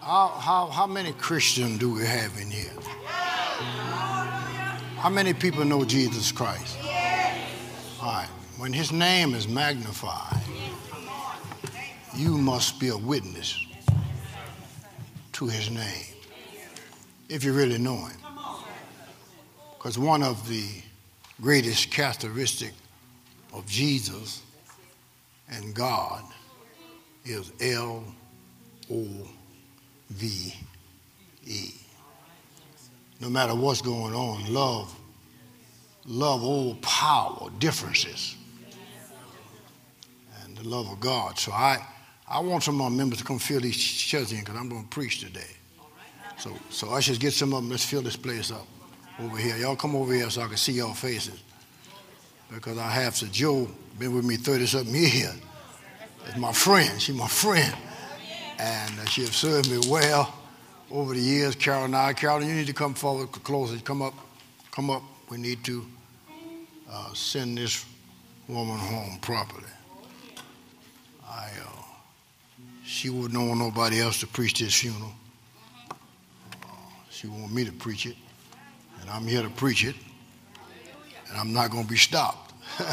How many Christians do we have in here? How many people know Jesus Christ? All right. When his name is magnified, you must be a witness to his name if you really know him. Because one of the greatest characteristics of Jesus and God is L-O-V-E. No matter what's going on, love overpower differences and the love of God. So I want some of my members to come fill these chairs in because I'm going to preach today. So ushers, get some of them. Let's fill this place up over here. Y'all come over here so I can see y'all faces. Because I have Sir Joe, been with me 30-something years. It's my friend. She's my friend. And she has served me well over the years. Carolyn, you need to come forward closer. Come up. We need to send this woman home properly. She wouldn't want nobody else to preach this funeral. She wanted me to preach it, and I'm here to preach it, and I'm not going to be stopped.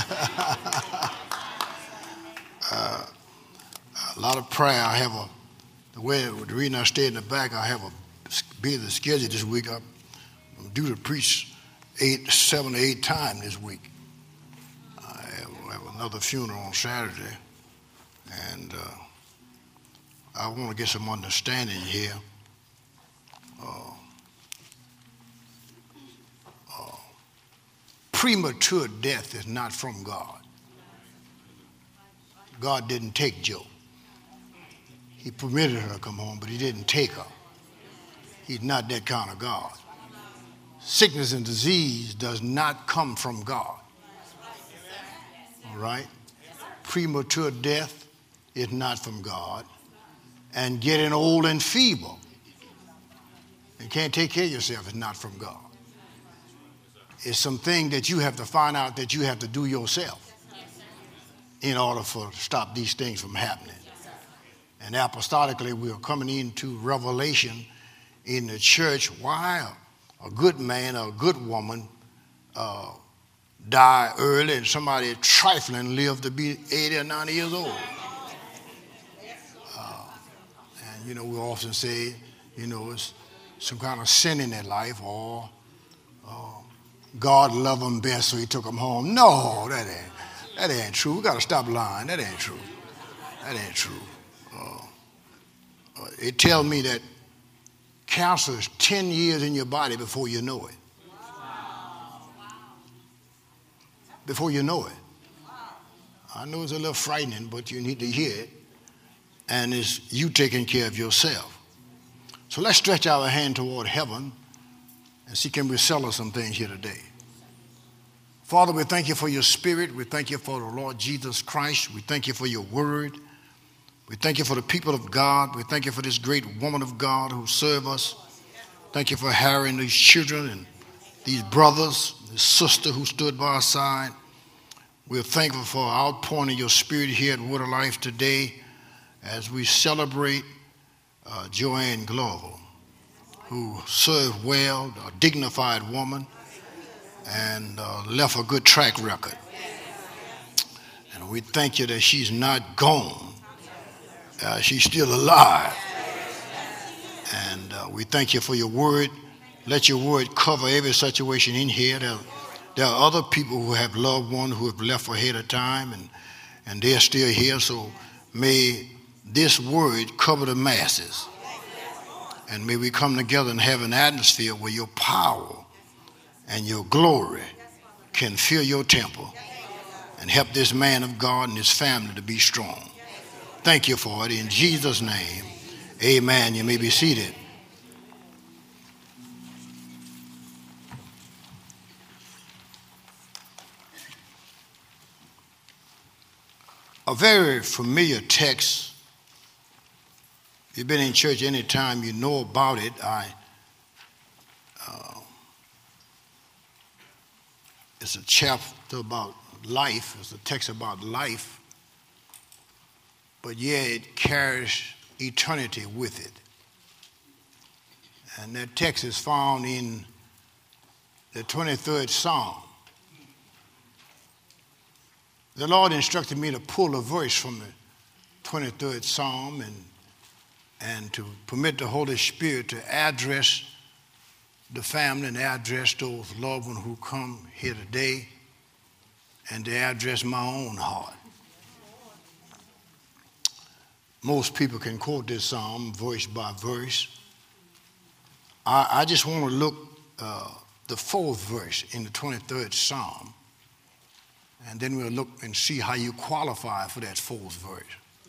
A lot of prayer. I have the reason I stay in the back, I have a busy schedule this week. I'm due to preach 7 or 8 times this week. I have another funeral on Saturday, and I want to get some understanding here. Premature death is not from God. God didn't take Joe. He permitted her to come home, but he didn't take her. He's not that kind of God. Sickness and disease does not come from God. All right? Premature death is not from God. And getting old and feeble and can't take care of yourself is not from God. It's something that you have to find out that you have to do yourself in order to stop these things from happening. And apostolically, we are coming into revelation in the church. Why a good man or a good woman die early and somebody trifling live to be 80 or 90 years old. And, we often say, it's some kind of sin in their life, or God loved them best, so he took them home. No, that ain't true. We got to stop lying. That ain't true. It tells me that cancer is 10 years in your body before you know it. Before you know it. I know it's a little frightening, but you need to hear it. And it's you taking care of yourself. So let's stretch our hand toward heaven and see, can we settle some things here today. Father, we thank you for your spirit. We thank you for the Lord Jesus Christ. We thank you for your word. We thank you for the people of God. We thank you for this great woman of God who serve us. Thank you for harrying these children and these brothers, this sister who stood by our side. We're thankful for outpouring of your spirit here at Word of Life today as we celebrate Joanne Glover, who served well, a dignified woman, and left a good track record. And we thank you that she's not gone. She's still alive. And we thank you for your word. Let your word cover every situation in here. There are other people who have loved ones who have left ahead of time, and they're still here. So may this word cover the masses. And may we come together and have an atmosphere where your power and your glory can fill your temple and help this man of God and his family to be strong. Thank you for it. In Jesus' name, amen. You may be seated. A very familiar text. If you've been in church any time, you know about it. It's a chapter about life. It's a text about life. But yet it carries eternity with it. And that text is found in the 23rd Psalm. The Lord instructed me to pull a verse from the 23rd Psalm and to permit the Holy Spirit to address the family and address those loved ones who come here today and to address my own heart. Most people can quote this psalm verse by verse. I just want to look the 4th verse in the 23rd Psalm, and then we'll look and see how you qualify for that 4th verse.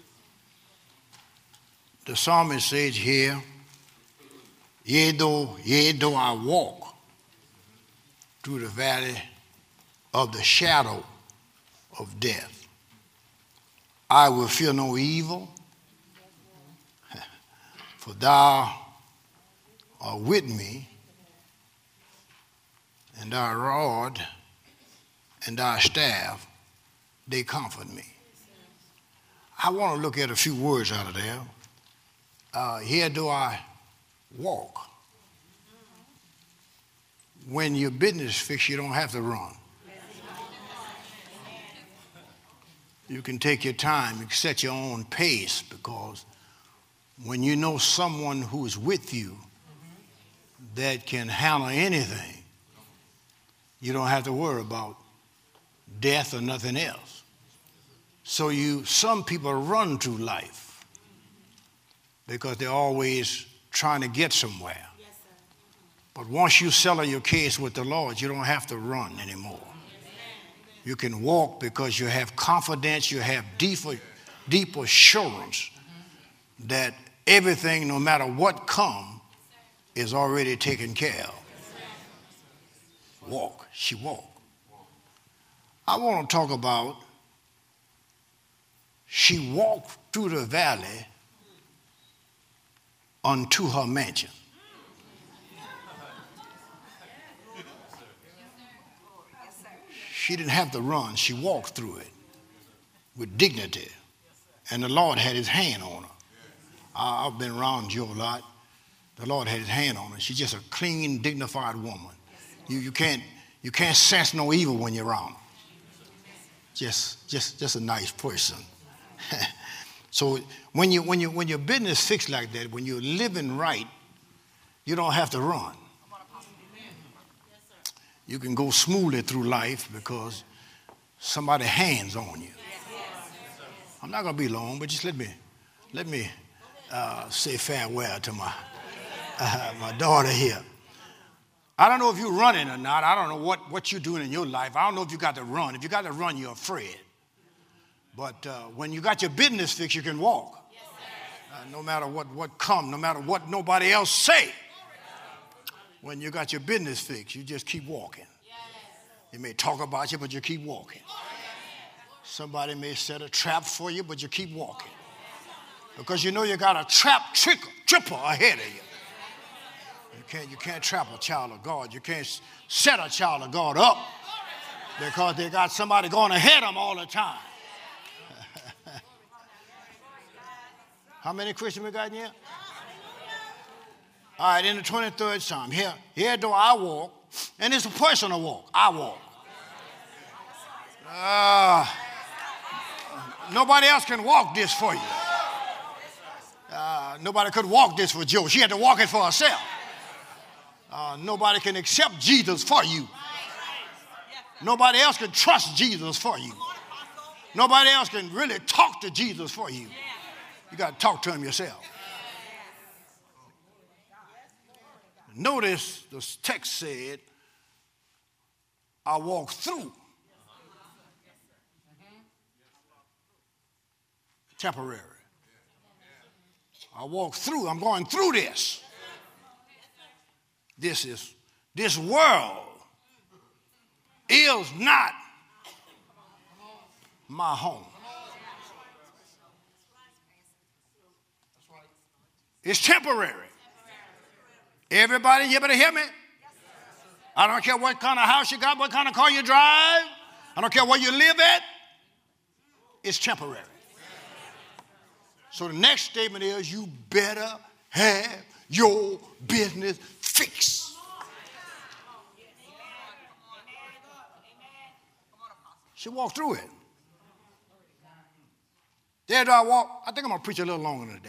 The psalmist says here, yea, though I walk through the valley of the shadow of death, I will fear no evil, for thou art with me, and thy rod and thy staff, they comfort me. I want to look at a few words out of there. Here do I walk. When your business fixed, you don't have to run. You can take your time, you can set your own pace, because when you know someone who is with you that can handle anything, you don't have to worry about death or nothing else. So some people run through life because they're always trying to get somewhere. Yes, but once you settle your case with the Lord, you don't have to run anymore. You can walk because you have confidence, you have deep assurance that everything, no matter what comes, is already taken care of. Walk. She walked. I want to talk about she walked through the valley unto her mansion. She didn't have to run. She walked through it with dignity. And the Lord had his hand on her. I've been around you a lot. The Lord had his hand on her. She's just a clean, dignified woman. You can't sense no evil when you're around her. Just a nice person. So when your business fixed like that, when you're living right, you don't have to run. You can go smoothly through life because somebody's hands on you. I'm not going to be long, but just let me say farewell to my daughter here. I don't know if you're running or not. I don't know what you're doing in your life. I don't know if you got to run. If you got to run, you're afraid. But when you got your business fixed, you can walk. No matter what comes, no matter what nobody else say. When you got your business fixed, you just keep walking. They may talk about you, but you keep walking. Somebody may set a trap for you, but you keep walking. Because you know you got a tripper ahead of you. You can't trap a child of God. You can't set a child of God up because they got somebody going ahead of them all the time. How many Christians we got in here? All right, in the 23rd Psalm, here do I walk, and it's a personal walk. I walk. Nobody else can walk this for you. Nobody could walk this for Joe. She had to walk it for herself. Nobody can accept Jesus for you. Nobody else can trust Jesus for you. Nobody else can really talk to Jesus for you. You got to talk to him yourself. Notice the text said, I walk through. Temporary. I walk through. I'm going through this. This world is not my home. It's temporary. Everybody, you better hear me. I don't care what kind of house you got, what kind of car you drive. I don't care where you live at. It's temporary. So the next statement is you better have your business fixed. She walked through it. There do I walk. I think I'm going to preach a little longer today.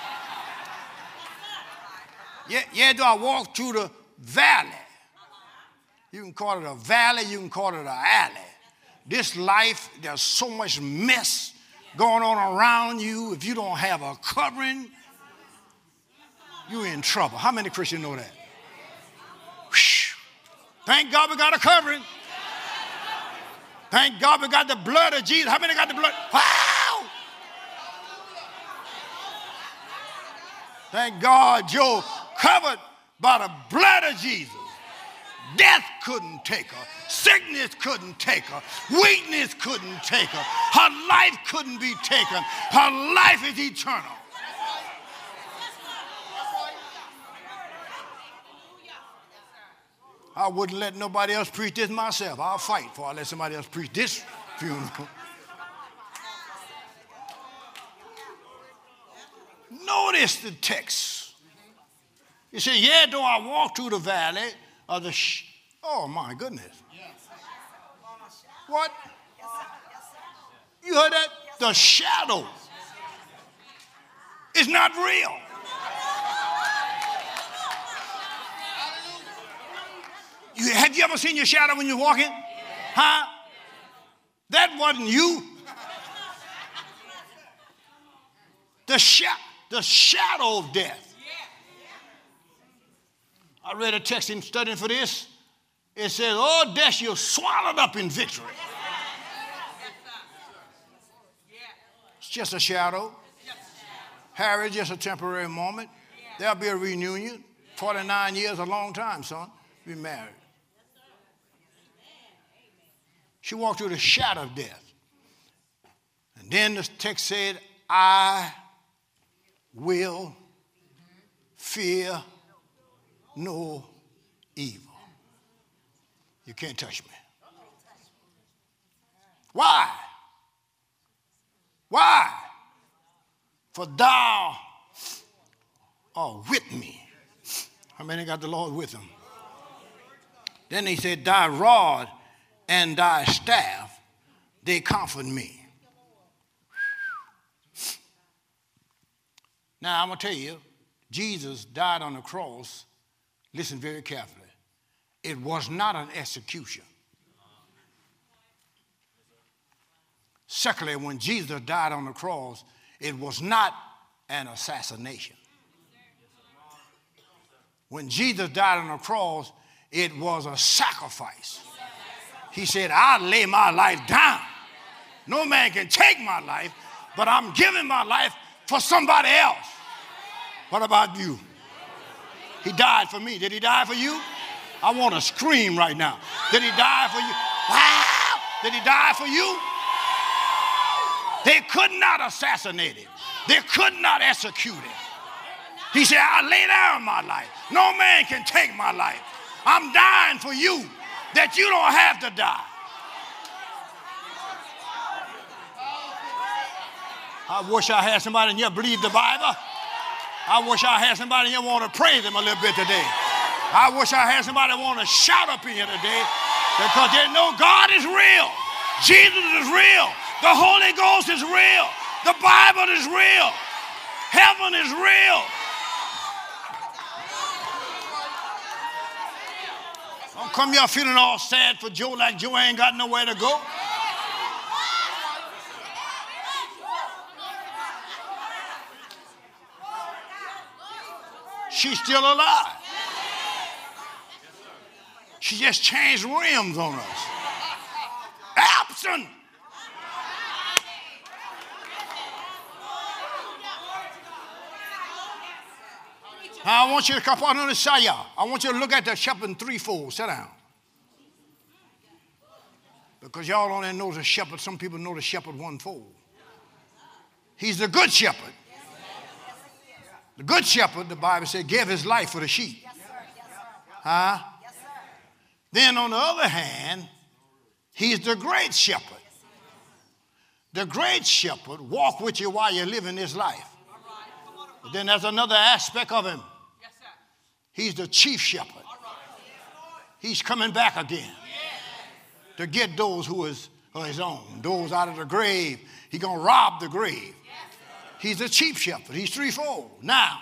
Yeah, do I walk through the valley. You can call it a valley. You can call it an alley. This life, there's so much mess going on around you. If you don't have a covering, you're in trouble. How many Christians know that? Whew. Thank God we got a covering. Thank God we got the blood of Jesus. How many got the blood? Wow! Thank God you're covered by the blood of Jesus. Death couldn't take her. Sickness couldn't take her. Weakness couldn't take her. Her life couldn't be taken. Her life is eternal. I wouldn't let nobody else preach this myself. I'll fight before I let somebody else preach this funeral. Notice the text. You say, yeah, though I walk through the valley of the oh my goodness. What? You heard that? The shadow is not real. Have you ever seen your shadow when you're walking? Huh? That wasn't you. The shadow of death. I read a text in studying for this. It says, oh, death, you're swallowed up in victory. It's just a shadow. Harry, just a temporary moment. There'll be a reunion. 49 years, a long time, son. Be married. She walked through the shadow of death. And then the text said, I will fear no evil. You can't touch me. Why? Why? For thou art with me. How many got the Lord with them? Then he said, thy rod and thy staff, they comfort me. Now, I'm going to tell you, Jesus died on the cross. Listen very carefully. It was not an execution. Secondly, when Jesus died on the cross, it was not an assassination. When Jesus died on the cross, it was a sacrifice. He said, I'll lay my life down. No man can take my life, but I'm giving my life for somebody else. What about you? He died for me. Did he die for you? I want to scream right now. Did he die for you? Wow! Did he die for you? They could not assassinate him. They could not execute him. He said, I'll lay down my life. No man can take my life. I'm dying for you, that you don't have to die. I wish I had somebody in here believe the Bible. I wish I had somebody in here want to praise him a little bit today. I wish I had somebody want to shout up in here today because they know God is real. Jesus is real. The Holy Ghost is real. The Bible is real. Heaven is real. Don't come here feeling all sad for Joe like Joe ain't got nowhere to go. She's still alive. She just changed rims on us. Absent. Now I want you to come on the side. I want you to look at the shepherd threefold. Sit down. Because y'all only know the shepherd. Some people know the shepherd onefold. He's the good shepherd. The good shepherd, the Bible said, gave his life for the sheep. Huh? Then on the other hand, he's the great shepherd. The great shepherd walk with you while you're living this life. But then there's another aspect of him. He's the chief shepherd. He's coming back again to get those who are his own, those out of the grave. He's going to rob the grave. He's the chief shepherd. He's threefold. Now,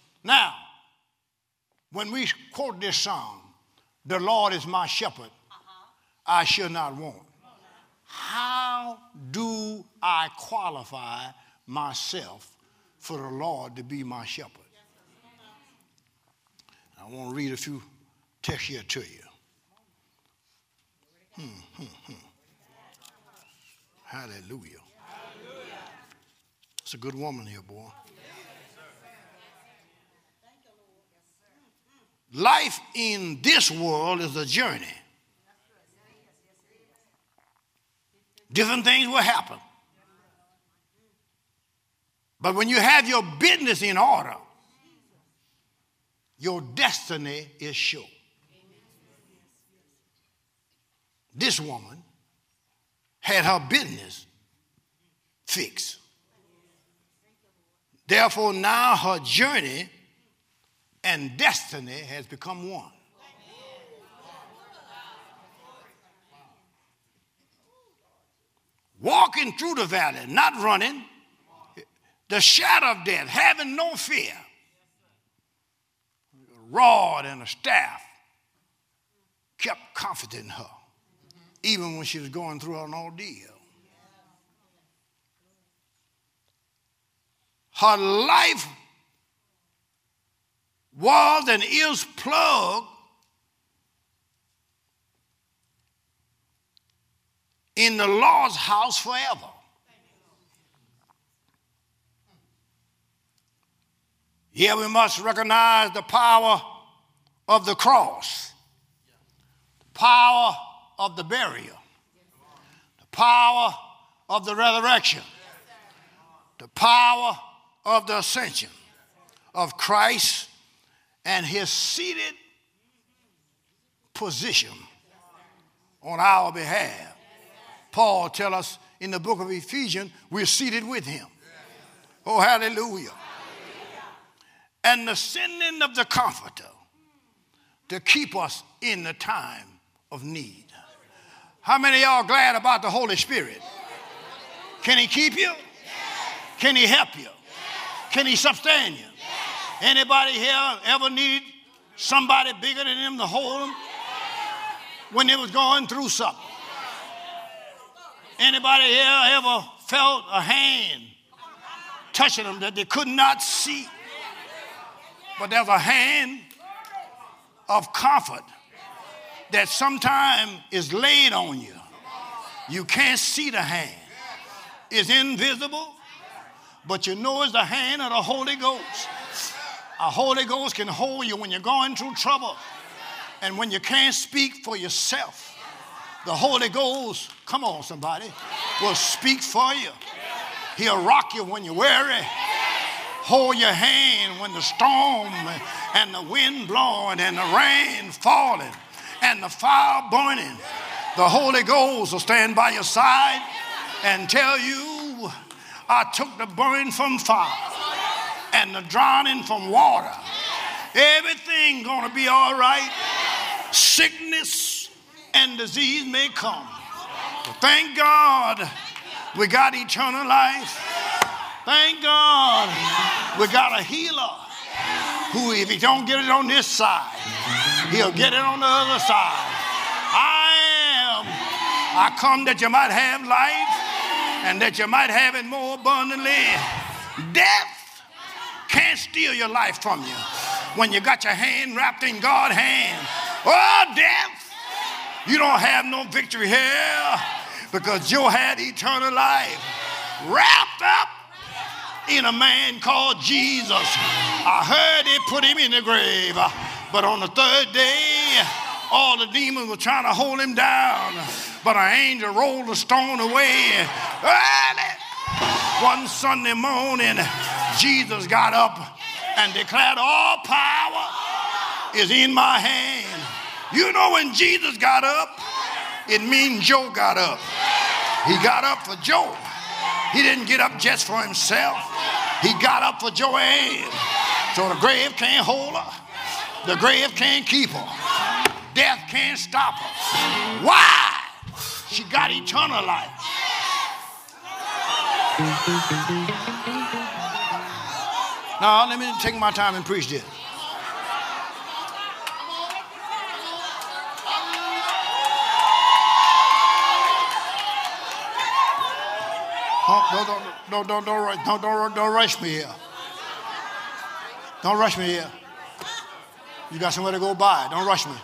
when we quote this song, the Lord is my shepherd, I shall not want. How do I qualify myself for the Lord to be my shepherd? I want to read a few texts here to you. Hallelujah. It's a good woman here, boy. Life in this world is a journey. Different things will happen. But when you have your business in order, your destiny is sure. This woman had her business fixed. Therefore, now her journey and destiny has become one. Walking through the valley, not running, the shadow of death, having no fear. A rod and a staff kept comforting her, even when she was going through an ordeal. Her life was and is plugged in the Lord's house forever. Yeah, we must recognize the power of the cross, the power of the burial, the power of the resurrection, the power of the ascension of Christ and his seated position on our behalf. Paul tells us in the book of Ephesians, we're seated with him. Oh, hallelujah. And the sending of the Comforter to keep us in the time of need. How many of y'all glad about the Holy Spirit? Can he keep you? Can he help you? Can he sustain you? Anybody here ever need somebody bigger than him to hold them when they was going through something? Anybody here ever felt a hand touching them that they could not see? But there's a hand of comfort that sometimes is laid on you. You can't see the hand. It's invisible, but you know it's the hand of the Holy Ghost. A Holy Ghost can hold you when you're going through trouble and when you can't speak for yourself. The Holy Ghost, come on somebody, will speak for you. He'll rock you when you're weary. Hold your hand when the storm and the wind blowing and the rain falling and the fire burning. The Holy Ghost will stand by your side and tell you, I took the burning from fire and the drowning from water. Everything gonna be all right. Sickness and disease may come, but thank God we got eternal life. Thank God we got a healer who, if he don't get it on this side, he'll get it on the other side. I come that you might have life and that you might have it more abundantly. Death can't steal your life from you when you got your hand wrapped in God's hand. Oh, death, you don't have no victory here because you had eternal life wrapped up in a man called Jesus. I heard they put him in the grave, but on the third day, all the demons were trying to hold him down, but an angel rolled the stone away. Early one Sunday morning, Jesus got up and declared, all power is in my hand. You know, when Jesus got up, it means Joe got up. He got up for Joe. He didn't get up just for himself. He got up for Joanne. So the grave can't hold her. The grave can't keep her. Death can't stop her. Why? She got eternal life. Now, let me take my time and preach this. Don't rush me here. Don't rush me here. You got somewhere to go by. Don't rush me.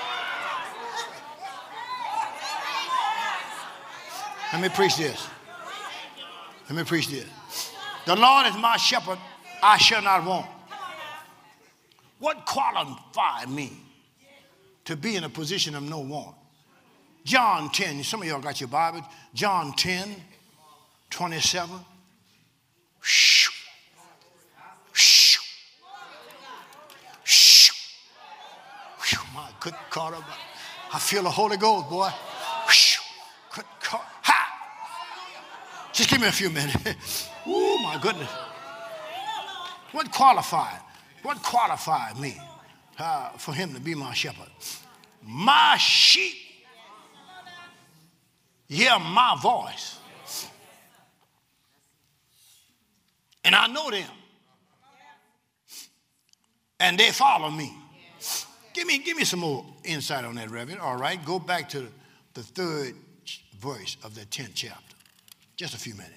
Let me preach this. Let me preach this. The Lord is my shepherd, I shall not want. What qualified me to be in a position of no want? John 10, some of y'all got your Bible. John 10, 27. Shh. Shh. Shh. My good God, I feel the Holy Ghost, boy. Good God. Ha! Just give me a few minutes. Oh, my goodness. What qualified me for him to be my shepherd? My sheep hear my voice, and I know them, and they follow me. Give me some more insight on that, Reverend. All right, go back to the 3rd verse of the 10th chapter. Just a few minutes.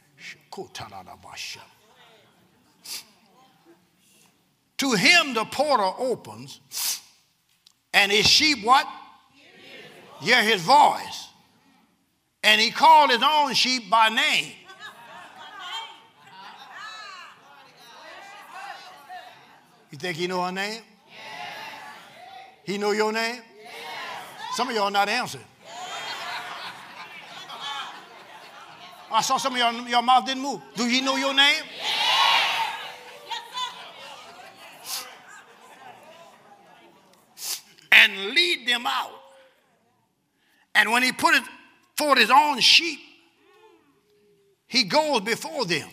To him the porter opens, and his sheep what? Hear his voice. And he called his own sheep by name. You think he know her name? He know your name? Some of y'all not answering. I saw some of your mouth didn't move. Do he know your name? And lead them out. And when he put it forth his own sheep, he goes before them.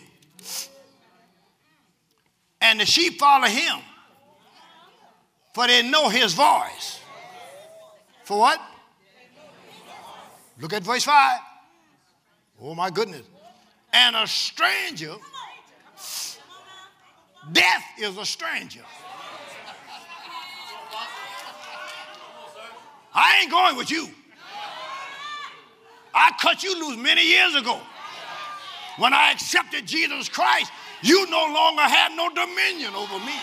And the sheep follow him, for they know his voice. For what? Look at verse 5. Oh, my goodness. And a stranger, death is a stranger. I ain't going with you. I cut you loose many years ago. When I accepted Jesus Christ, you no longer have no dominion over me.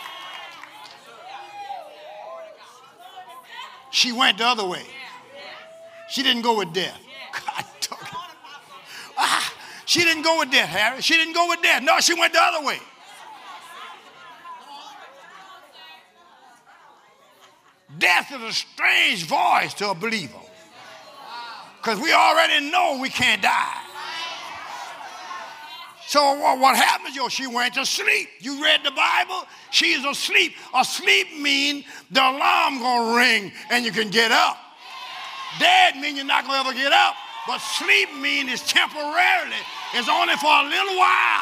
She went the other way. She didn't go with death. God, she didn't go with death, Harry. She didn't go with death. No, she went the other way. Death is a strange voice to a believer. Because we already know we can't die. So what happens, she went to sleep. You read the Bible? She's asleep. Asleep means the alarm going to ring and you can get up. Dead means you're not going to ever get up. But sleep means it's temporarily. It's only for a little while.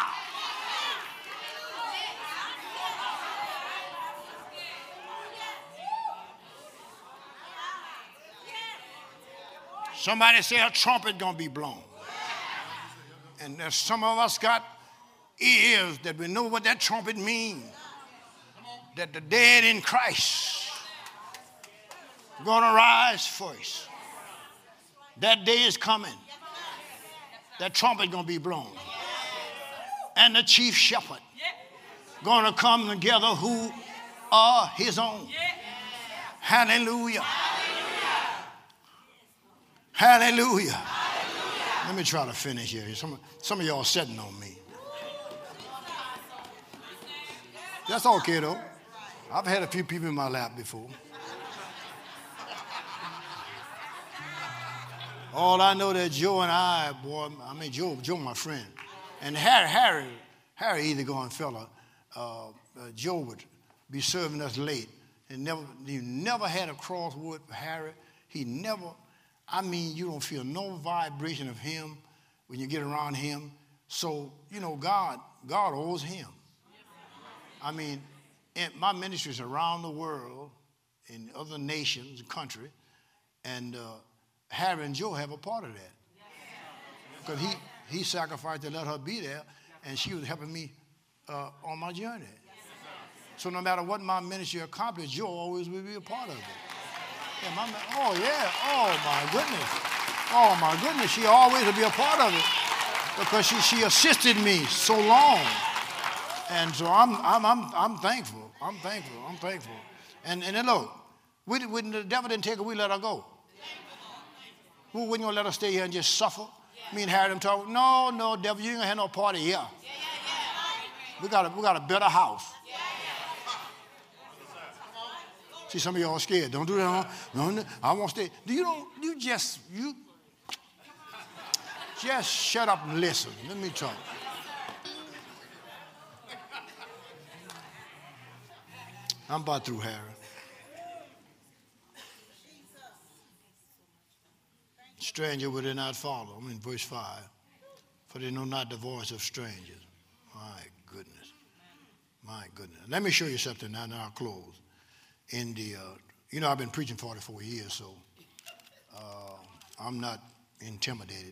Somebody say a trumpet going to be blown. And there's some of us got ears that we know what that trumpet means. That the dead in Christ are going to rise first. That day is coming. That trumpet going to be blown. And the chief shepherd going to come together who are his own. Hallelujah. Hallelujah. Let me try to finish here. Some of y'all sitting on me. That's okay, though. I've had a few people in my lap before. All I know that Joe and I, Joe my friend, and Harry either going fella, Joe would be serving us late. And he never had a crossword for Harry. He never, you don't feel no vibration of him when you get around him. So, God owes him. and my ministry is around the world, in other nations, country, and Harry and Joe have a part of that. Because he sacrificed to let her be there, and she was helping me on my journey. So no matter what my ministry accomplished, Joe always will be a part of it. Yeah, oh my goodness. Oh my goodness, she always will be a part of it because she assisted me so long. And so I'm thankful. I'm thankful. And then look, when the devil didn't take her, we let her go. We wasn't gonna let her stay here and just suffer. Me and Harry them talk. No, devil, you ain't gonna have no party here. We got a better house. See, some of y'all are scared. Don't do that. No, I won't stay. You just shut up and listen. Let me talk. I'm about through, Harry. Stranger will they not follow. I'm in verse 5. For they know not the voice of strangers. My goodness. My goodness. Let me show you something now, and I'll close. I've been preaching 44 years, so I'm not intimidated.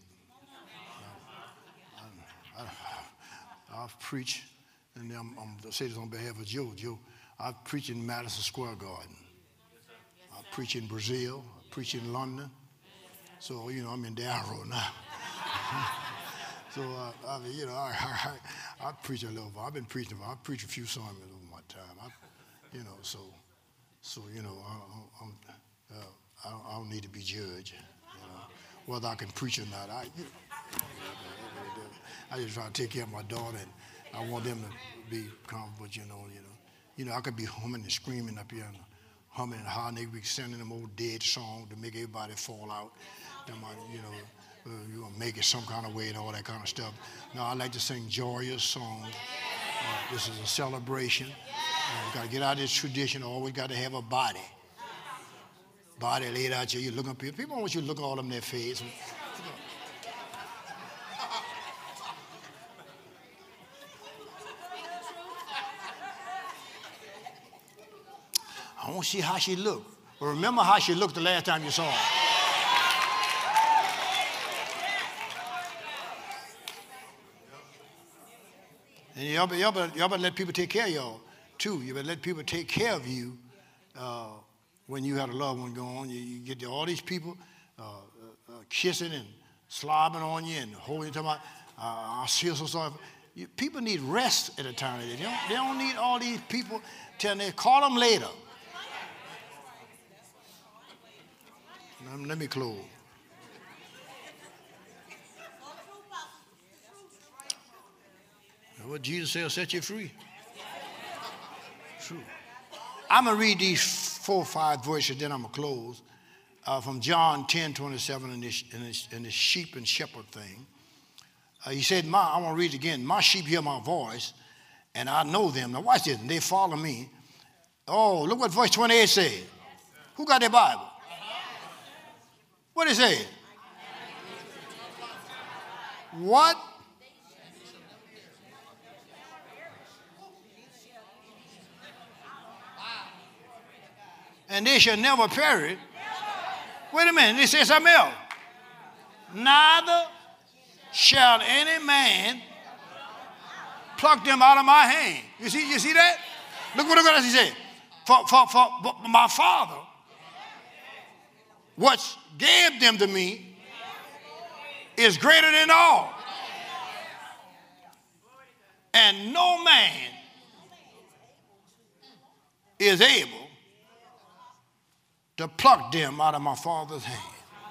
I've preached, and I'm say this on behalf of Joe. I've preached in Madison Square Garden. I preach in Brazil. I preach in London. So, I'm in Darrow now. So, I preach a little. I've been preaching. I preached a few sermons over my time. I don't need to be judged. Whether I can preach or not. I just try to take care of my daughter, and I want them to be comfortable. I could be humming and screaming up here, and humming and hollering. They be sending them old dead songs to make everybody fall out. You're gonna make it some kind of way and all that kind of stuff. No, I like to sing joyous songs. This is a celebration. You got to get out of this tradition. Always got to have a body. Body laid out here. You look up here. People want you to look all in their face. I want to see how she looked. But remember how she looked the last time you saw her. And y'all better let people take care of y'all, too. You better let people take care of you when you had a loved one go on. You get all these people kissing and slobbing on you and holding you, talking about, I feel so sorry. People need rest at a time. They don't need all these people telling them, call them later. Let me close. What Jesus said will set you free. True. I'm going to read these 4 or 5 verses, then I'm going to close. From John 10:27 in this sheep and shepherd thing. He said, I want to read it again. My sheep hear my voice, and I know them. Now watch this. And they follow me. Oh, look what verse 28 says. Who got their Bible? What it say? What? And they shall never perish. Wait a minute, they say something else. Neither shall any man pluck them out of my hand. You see that? Look what he said. For my Father, what gave them to me, is greater than all. And no man is able to pluck them out of my Father's hand.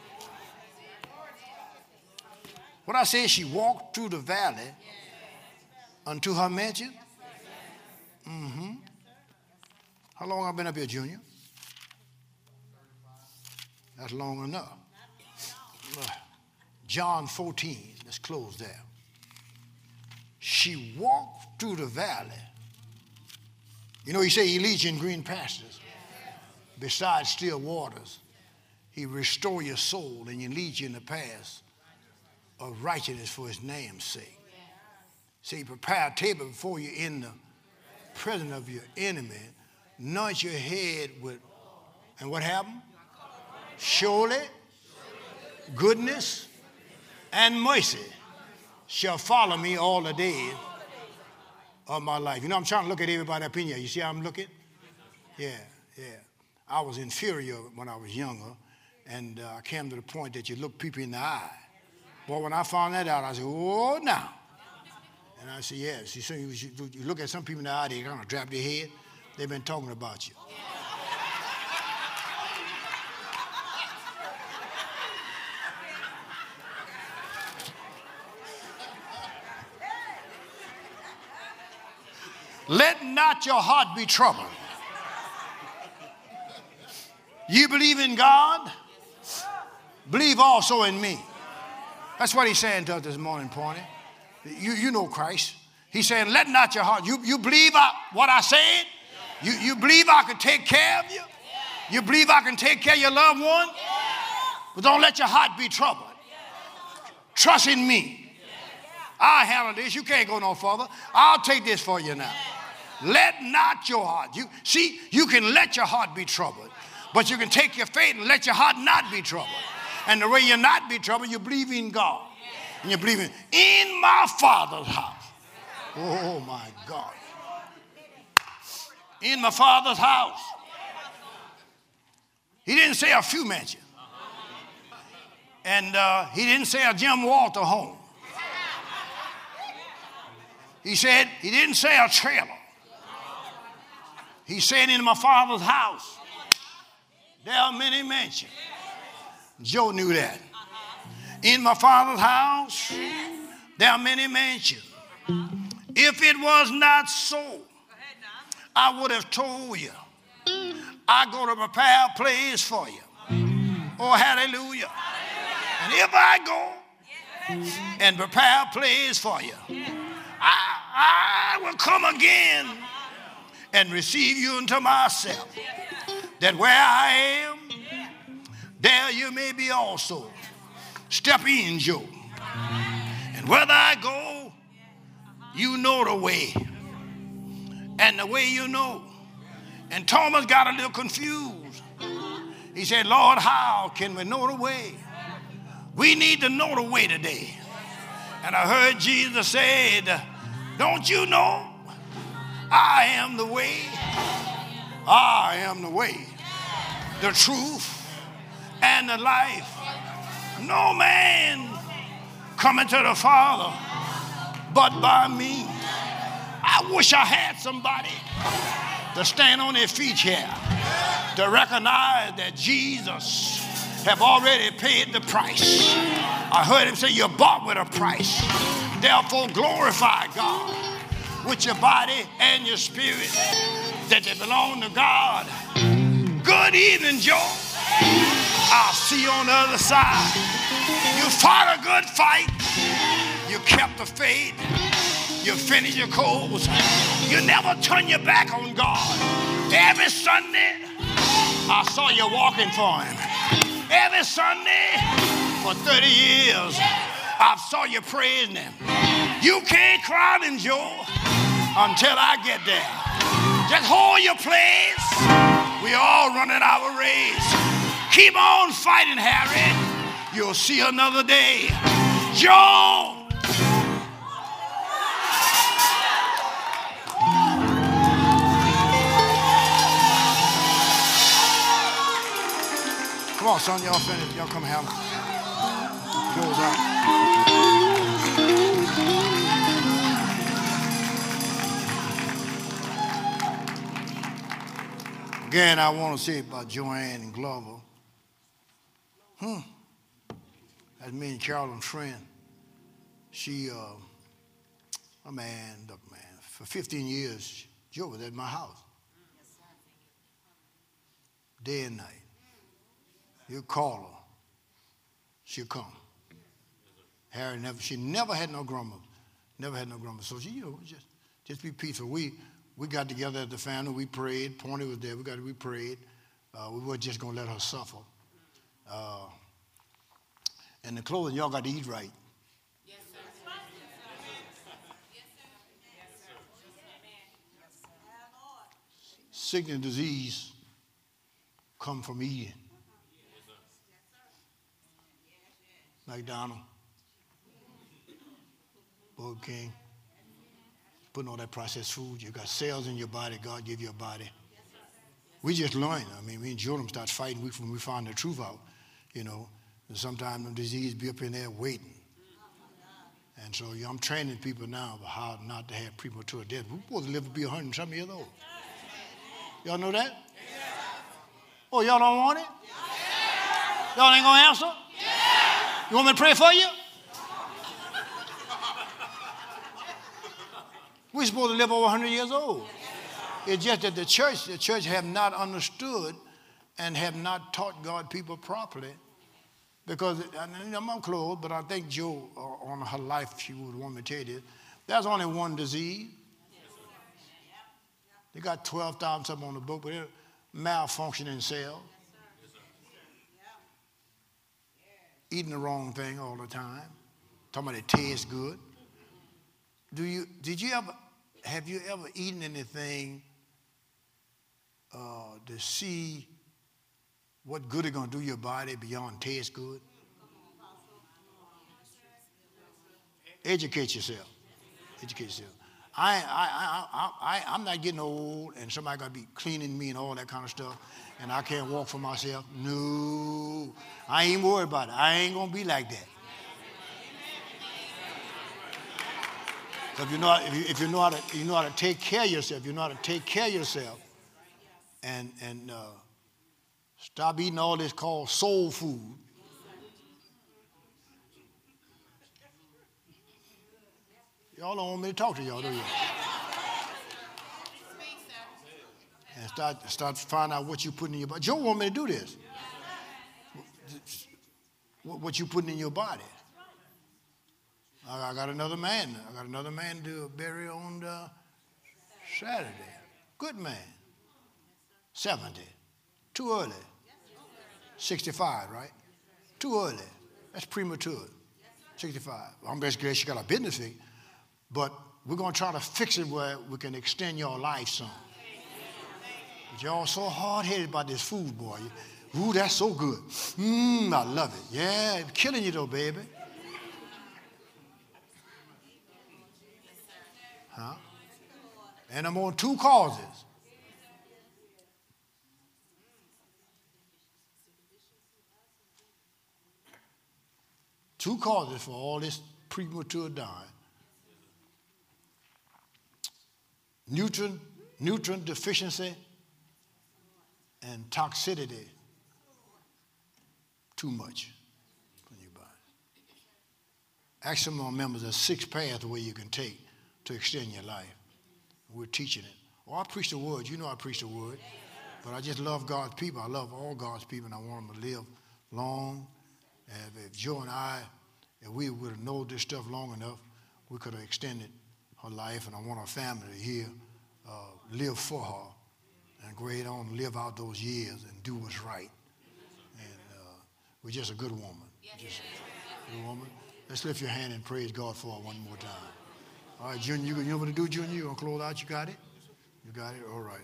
What I say, she walked through the valley unto her mansion. Mm-hmm. How long have I been up here, Junior? That's long enough. John 14, let's close there. She walked through the valley. He said he leads you in green pastures. Beside still waters, he restore your soul and he leads you in the paths of righteousness for his name's sake. So he prepare a table before you in the presence of your enemy, anoint your head with, and what happened? Surely, goodness and mercy shall follow me all the days of my life. You know, I'm trying to look at everybody up in here. You see how I'm looking? Yeah. I was inferior when I was younger, and I came to the point that you look people in the eye. Boy, when I found that out, I said, oh, now. And I said, yes. You see, you look at some people in the eye, they kind of drop their head. They've been talking about you. Let not your heart be troubled. You believe in God, believe also in me. That's what he's saying to us this morning, Pawnee. You know Christ. He's saying, let not your heart. You believe what I said? You believe I can take care of you? You believe I can take care of your loved one? But don't let your heart be troubled. Trust in me. I'll handle this. You can't go no further. I'll take this for you now. Let not your heart. You can let your heart be troubled. But you can take your faith and let your heart not be troubled. And the way you not be troubled, you believe in God. And you believe in my Father's house. Oh, my God. In my Father's house. He didn't say a few mansions. And he didn't say a Jim Walter home. He didn't say a trailer. He said in my Father's house. There are many mansions. Joe knew that. In my Father's house, there are many mansions. If it was not so, I would have told you. I go to prepare a place for you. Oh, hallelujah. And if I go and prepare a place for you, I will come again and receive you unto myself. That where I am, there you may be also. Step in, Joe. And whether I go, you know the way. And the way you know. And Thomas got a little confused. He said, Lord, how can we know the way? We need to know the way today. And I heard Jesus say, don't you know I am the way? I am the way, the truth, and the life. No man coming to the Father but by me. I wish I had somebody to stand on their feet here to recognize that Jesus have already paid the price. I heard him say you're bought with a price. Therefore glorify God with your body and your spirit that they belong to God. Good evening, Joe. I'll see you on the other side. You fought a good fight. You kept the faith. You finished your course. You never turn your back on God. Every Sunday, I saw you walking for him. Every Sunday, for 30 years, I saw you praising him. You can't crown him, Joe, until I get there. Just hold your place. We're all running our race. Keep on fighting, Harry. You'll see another day. Joe. Come on, son, y'all finish. Y'all come help me. Close out. Again, I want to say about Joanne and Glover. That's me and Carolyn's friend. She, for 15 years, Joe was at my house. Day and night. You call her, she'll come. Harry she never had no grumble. Never had no grumble. So she, just be peaceful. We got together as the family. We prayed. Pawnee was there. We prayed. We weren't just gonna let her suffer. And the clothing, y'all got to eat right. sickness and disease come from eating. McDonald's, Burger King, putting all that processed food. You got cells in your body. God give you a body. We just learn. I mean, me and Jordan start fighting when we find the truth out, you know. And sometimes the disease be up in there waiting. And so I'm training people now about how not to have premature death. We're supposed to live to be 100 and something years old. Y'all know that? Oh, y'all don't want it? Y'all ain't going to answer? You want me to pray for you? We're supposed to live over 100 years old. It's just that the church have not understood and have not taught God people properly. Because, I'm close, but I think Joe, on her life, she would want me to tell you this. There's only one disease. They got 12,000 something on the book, but they're malfunctioning cells. Eating the wrong thing all the time. Talking about it tastes good. Have you ever eaten anything to see what good it's going to do your body beyond taste good? Educate yourself. Educate yourself. I'm not getting old and somebody got to be cleaning me and all that kind of stuff and I can't walk for myself. No. I ain't worried about it. I ain't going to be like that. So if you know how to take care of yourself, you know how to take care of yourself and stop eating all this called soul food. Y'all don't want me to talk to y'all, do you? And start finding out what you put in your body. Joe want me to do this. What you putting in your body. I got another man. To bury on Saturday. Good man. 70. Too early. 65, right? Too early. That's premature. 65. I'm just glad she got a business thing. But we're going to try to fix it where we can extend your life some. But y'all so hard-headed about this food, boy. Ooh, that's so good. I love it. Yeah, it's killing you though, baby. Huh? And I'm on 2 causes. Two causes for all this premature dying. Nutrient deficiency and toxicity. Too much for your body. Ask some of our members, there's 6 pathways you can take to extend your life. We're teaching it. Oh, I preach the word. You know I preach the word. But I just love God's people. I love all God's people, and I want them to live long. And if Joe and I, if we would have known this stuff long enough, we could have extended her life, and I want our family here live for her and go ahead on and live out those years and do what's right. And we're just a good woman. Just a good woman. Let's lift your hand and praise God for her one more time. All right, Junior, you know what to do, Junior? You want to close out? You got it? You got it? All right.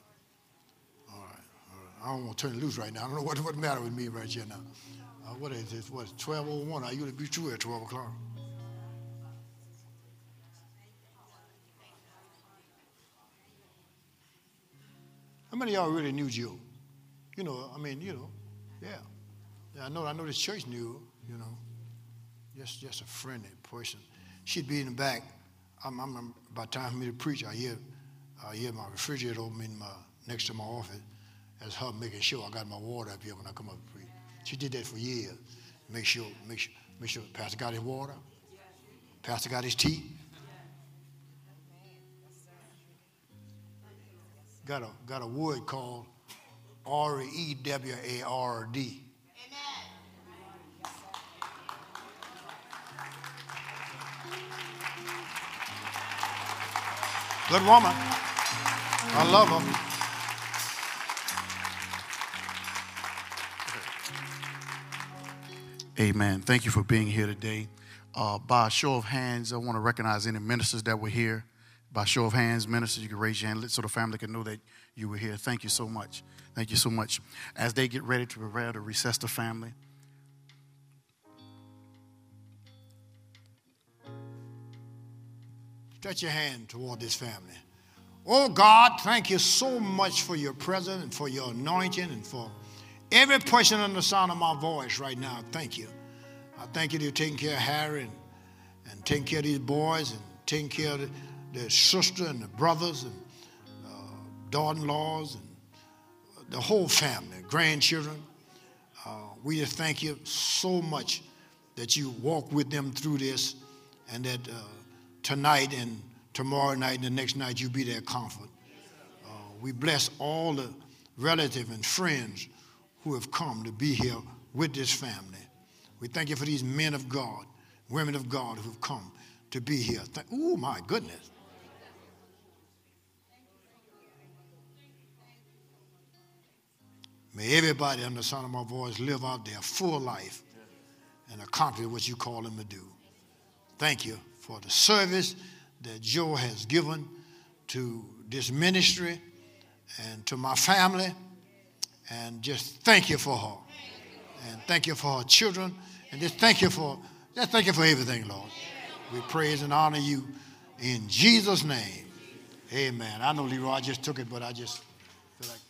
I don't want to turn it loose right now. I don't know what's the matter with me right here now. What is this? What is 12:01? I usually be true at 12 o'clock. How many of y'all really knew Joe? Yeah. I know this church knew, just a friendly person. She'd be in the back. By the time for me to preach, I hear my refrigerator open next to my office as her making sure I got my water up here when I come up to preach. She did that for years. Make sure Pastor got his water. Pastor got his tea. Got a word called REWARD. Good woman. I love her. Amen. Thank you for being here today. By a show of hands, I want to recognize any ministers that were here By show of hands, ministers, you can raise your hand so the family can know that you were here. Thank you so much. Thank you so much. As they get ready to prepare to recess the family, stretch your hand toward this family. Oh, God, thank you so much for your presence and for your anointing and for every person under the sound of my voice right now. Thank you. I thank you that you're taking care of Harry and taking care of these boys and taking care of their sister and the brothers and daughter-in-laws and the whole family, grandchildren. We just thank you so much that you walk with them through this, and that tonight and tomorrow night and the next night you be their comfort. We bless all the relatives and friends who have come to be here with this family. We thank you for these men of God, women of God who have come to be here. Oh, my goodness. May everybody under the sound of my voice live out their full life and accomplish what you call them to do. Thank you for the service that Joe has given to this ministry and to my family. And just thank you for her. And thank you for her children. And just thank you for everything, Lord. We praise and honor you in Jesus' name. Amen. I know Leroy just took it, but I just feel like